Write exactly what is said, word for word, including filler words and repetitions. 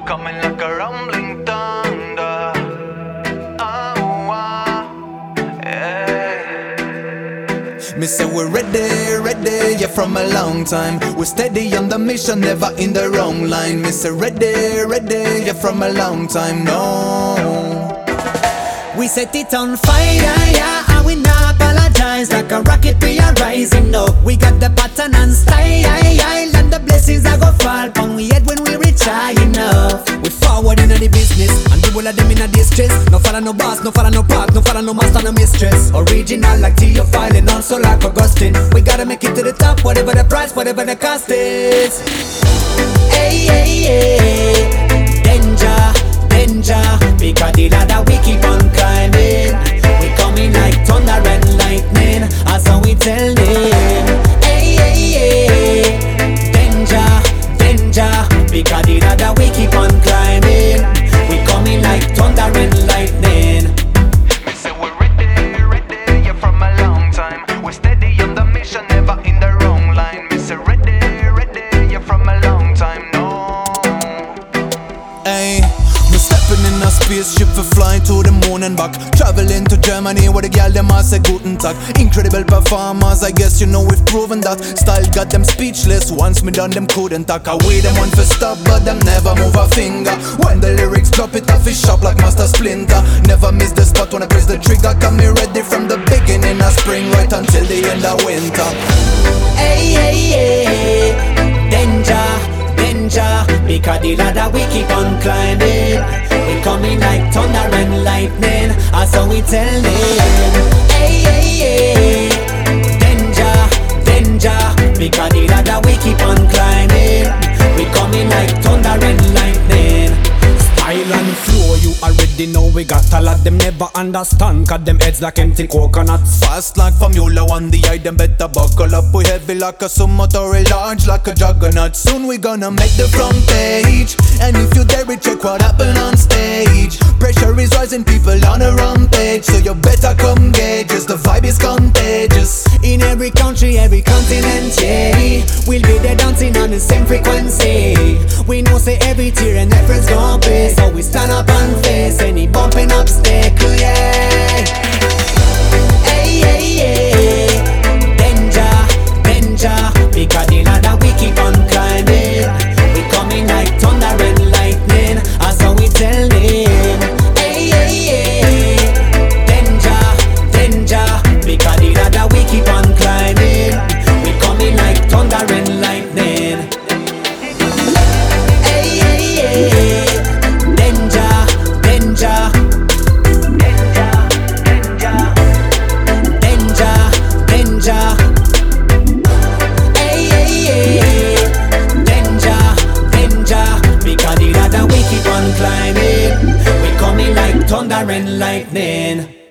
coming like a rumbling thunder. Oh, ah, yeah. Me say we're ready, ready, yeah, from a long time. We're steady on the mission, never in the wrong line. Me say ready, ready, yeah, from a long time, no. We set it on fire, yeah, and we not apologize. Like a rocket we are rising up. We got the pattern and style, and the blessings are go fall upon we head when we reach high enough. We forward in the business, and the whole of them in a distress. No follow no boss, no follow no park, no follow no master, no mistress. Original like Theophile and also like Augustine. We gotta make it to the top, whatever the price, whatever the cost is. Hey, hey, hey, danger, danger, because the ladder we keep on climbing. We coming like thunder and lightning, as how we tell them. Hey, hey, hey, danger, danger, because the ladder we keep on climbing. We coming like thunder and lightning. Me say we're ready, ready, yeah, from a long time. We're steady on the mission, never in the wrong line. Me say ready, ready, yeah, from a long time, no. Ay, me stepping in a spaceship for flying to the moon and back. Traveling to Germany where the gal them all say guten tag. Incredible performers, I guess you know we've proven that. Style got them speechless, once me done them couldn't talk. I wait them one for stop but them never move a finger. When the lyrics drop it off his shop like Master Splinter. Never miss the spot when I press the trigger. Come me ready from the beginning of spring right until the end of winter. Hey, hey, hey, danger, danger, because the ladder we keep on climbing. We coming like thunder and lightning, as how we tell them. Hey, hey, hey, danger, danger, because the ladder we keep on climbing. We coming like thunder and lightning. Style and flow, you already know we got a lot. Them never understand, cause them heads like empty coconuts. Fast like Formula One, the eye them better buckle up. We heavy like a summit or a large like a juggernaut. Soon we gonna make the front page. And if you dare it, check what happened on stage. Pressure is rising, people on a rampage. So you better come gauge, just the vibe is contagious. In every country, every continent, yeah, we'll be there dancing on the same frequency. We know say every tear and effort's gon' pay, so we stand up and face any bumping obstacle, yeah. Hey, hey, hey, danger, danger, because the ladder we keep on climbing. We coming like thunder and lightning, as how we tell them. Hey, hey, hey, danger, danger, because the ladder we keep on climbing. We coming like thunder and lightning. Hey, hey, hey, danger, danger, danger, danger, danger. Hey, hey, hey, danger, danger, because the ladder we keep on climbing. We coming like thunder and lightning.